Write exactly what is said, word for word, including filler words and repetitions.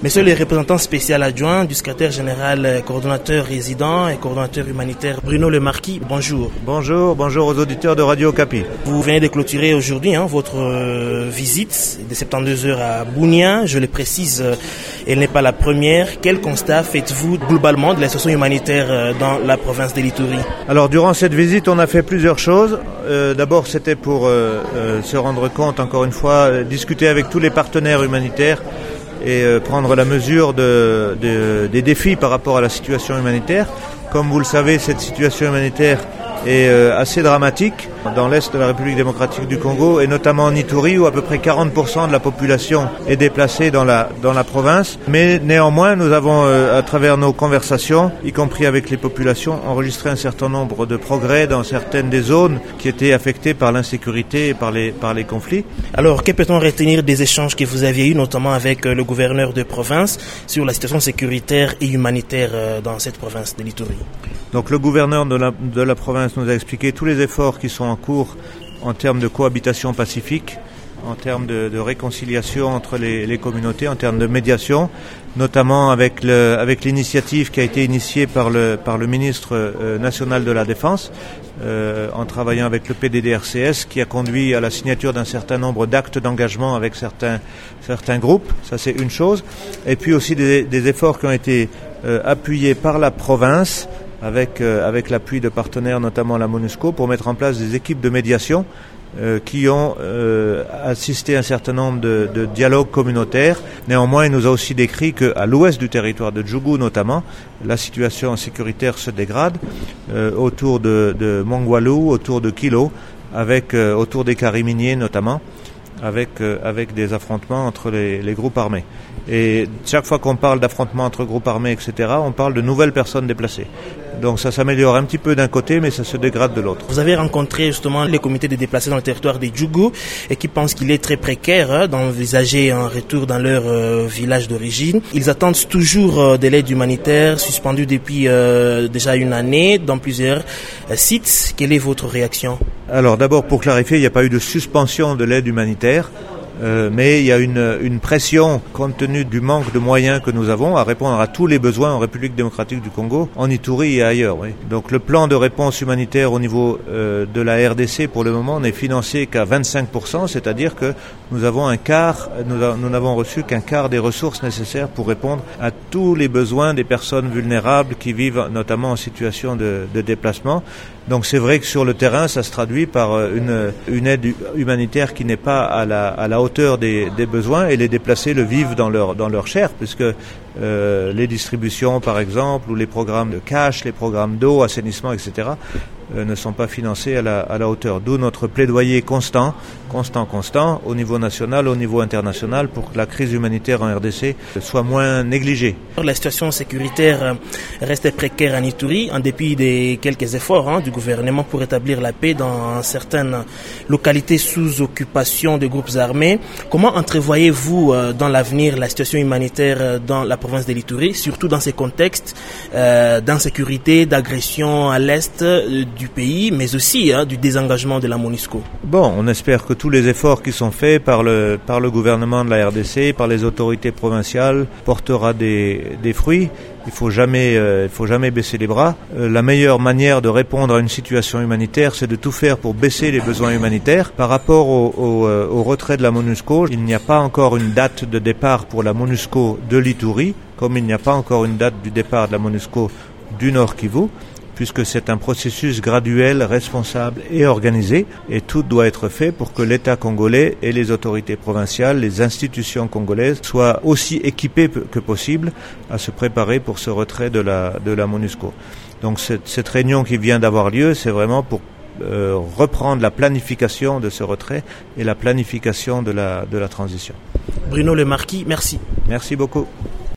Monsieur le représentant spécial adjoint du secrétaire général, coordonnateur résident et coordonnateur humanitaire Bruno Le Marquis, bonjour. Bonjour, bonjour aux auditeurs de Radio Okapi. Vous venez de clôturer aujourd'hui hein, votre euh, visite de soixante-douze heures à Bunia. Je le précise, euh, elle n'est pas la première. Quel constat faites-vous globalement de la situation humanitaire euh, dans la province de l'Ituri? Alors durant cette visite, on a fait plusieurs choses. Euh, d'abord, c'était pour euh, euh, se rendre compte, encore une fois, euh, discuter avec tous les partenaires humanitaires et euh, prendre la mesure de, de, des défis par rapport à la situation humanitaire. Comme vous le savez, cette situation humanitaire est euh, assez dramatique dans l'est de la République démocratique du Congo et notamment en Ituri où à peu près quarante pour cent de la population est déplacée dans la, dans la province. Mais néanmoins, nous avons euh, à travers nos conversations, y compris avec les populations, enregistré un certain nombre de progrès dans certaines des zones qui étaient affectées par l'insécurité et par les, par les conflits. Alors, que peut-on retenir des échanges que vous aviez eus, notamment avec le gouverneur de province, sur la situation sécuritaire et humanitaire dans cette province de l'Ituri? Donc le gouverneur de la, de la province nous a expliqué tous les efforts qui sont en cours en termes de cohabitation pacifique, en termes de, de réconciliation entre les, les communautés, en termes de médiation, notamment avec, le, avec l'initiative qui a été initiée par le, par le ministre euh, national de la Défense, euh, en travaillant avec le P D D R C S, qui a conduit à la signature d'un certain nombre d'actes d'engagement avec certains, certains groupes. Ça, c'est une chose. Et puis aussi des, des efforts qui ont été euh, appuyés par la province, avec, euh, avec l'appui de partenaires, notamment la MONUSCO, pour mettre en place des équipes de médiation euh, qui ont euh, assisté à un certain nombre de, de dialogues communautaires. Néanmoins, il nous a aussi décrit qu'à l'ouest du territoire de Djougou, notamment, la situation sécuritaire se dégrade euh, autour de, de Mongwalu, autour de Kilo, avec, euh, autour des carrés miniers notamment, avec, euh, avec des affrontements entre les, les groupes armés. Et chaque fois qu'on parle d'affrontements entre groupes armés, et cetera, on parle de nouvelles personnes déplacées. Donc ça s'améliore un petit peu d'un côté, mais ça se dégrade de l'autre. Vous avez rencontré justement les comités de déplacés dans le territoire de Djougou et qui pensent qu'il est très précaire hein, d'envisager un retour dans leur euh, village d'origine. Ils attendent toujours euh, de l'aide humanitaire suspendue depuis euh, déjà une année dans plusieurs euh, sites. Quelle est votre réaction? Alors d'abord, pour clarifier, il n'y a pas eu de suspension de l'aide humanitaire. Euh, mais il y a une, une pression, compte tenu du manque de moyens que nous avons, à répondre à tous les besoins en République démocratique du Congo, en Ituri et ailleurs. Oui. Donc le plan de réponse humanitaire au niveau euh, de la R D C, pour le moment, n'est financé qu'à vingt-cinq pour cent, c'est-à-dire que nous avons un quart, nous, a, nous n'avons reçu qu'un quart des ressources nécessaires pour répondre à tous les besoins des personnes vulnérables qui vivent notamment en situation de, de déplacement. Donc c'est vrai que sur le terrain, ça se traduit par une, une aide humanitaire qui n'est pas à la, à la hauteur des, des besoins, et les déplacés le vivent dans leur, dans leur chair, puisque euh, les distributions par exemple, ou les programmes de cash, les programmes d'eau, assainissement, et cetera, euh, ne sont pas financés à la, à la hauteur. D'où notre plaidoyer constant, constant, constant, au niveau national, au niveau international, pour que la crise humanitaire en R D C soit moins négligée. La situation sécuritaire reste précaire en Ituri, en dépit des quelques efforts hein, du gouvernement pour établir la paix dans certaines localités sous occupation de groupes armés. Comment entrevoyez-vous euh, dans l'avenir la situation humanitaire dans la province de l'Ituri, surtout dans ces contextes euh, d'insécurité, d'agression à l'est euh, du pays, mais aussi hein, du désengagement de la MONUSCO? Bon, on espère que tous les efforts qui sont faits par le, par le gouvernement de la R D C, par les autorités provinciales, portera des, des fruits. Il faut jamais, euh, il faut jamais baisser les bras. Euh, la meilleure manière de répondre à une situation humanitaire, c'est de tout faire pour baisser les besoins humanitaires. Par rapport au, au, euh, au retrait de la MONUSCO, il n'y a pas encore une date de départ pour la MONUSCO de l'Ituri, comme il n'y a pas encore une date du départ de la MONUSCO du Nord Kivu, puisque c'est un processus graduel, responsable et organisé, et tout doit être fait pour que l'État congolais et les autorités provinciales, les institutions congolaises soient aussi équipées que possible à se préparer pour ce retrait de la, de la MONUSCO. Donc cette, cette réunion qui vient d'avoir lieu, c'est vraiment pour euh, reprendre la planification de ce retrait et la planification de la, de la transition. Bruno Le Marquis, merci. Merci beaucoup.